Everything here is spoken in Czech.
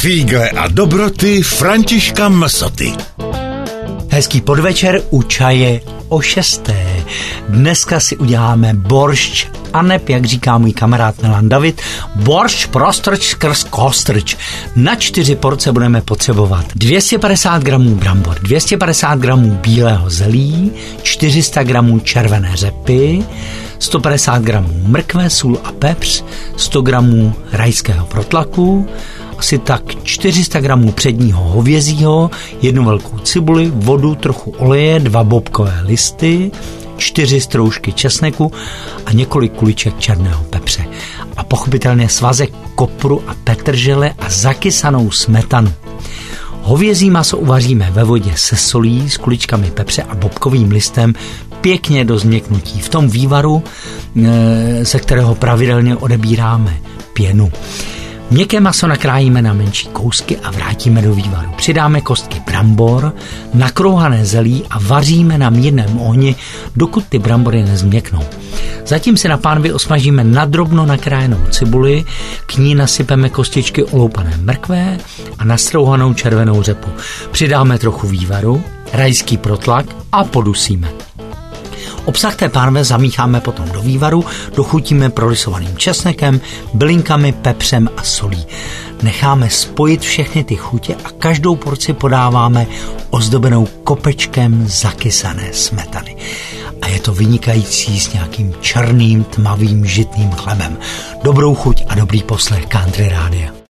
Fígle a dobroty Františka Msoty. Hezký podvečer u čaje o 6. Dneska si uděláme boršč, aneb, jak říká můj kamarád Milan David, boršč prostrč skrz kostrč. Na 4 porce budeme potřebovat 250 gramů brambor, 250 gramů bílého zelí, 400 gramů červené řepy, 150 gramů mrkve, sůl a pepř, 100 gramů rajského protlaku, asi tak 400 gramů předního hovězího, 1 velkou cibuli, vodu, trochu oleje, 2 bobkové listy, 4 stroužky česneku a několik kuliček černého pepře. A pochopitelně svazek kopru a petržele a zakysanou smetanu. Hovězí maso uvaříme ve vodě se solí, s kuličkami pepře a bobkovým listem pěkně do změknutí. V tom vývaru, ze kterého pravidelně odebíráme pěnu. Měkké maso nakrájíme na menší kousky a vrátíme do vývaru. Přidáme kostky brambor, nakrouhané zelí a vaříme na mírném ohni, dokud ty brambory nezměknou. Zatím si na pánvi osmažíme nadrobno nakrájenou cibuli, k ní nasypeme kostičky oloupané mrkve a nastrouhanou červenou řepu. Přidáme trochu vývaru, rajský protlak a podusíme. Obsah té pánve zamícháme potom do vývaru, dochutíme prorysovaným česnekem, bylinkami, pepřem a solí. Necháme spojit všechny ty chutě a každou porci podáváme ozdobenou kopečkem zakysané smetany. A je to vynikající s nějakým černým, tmavým, žitným chlebem. Dobrou chuť a dobrý poslech Country Rádia.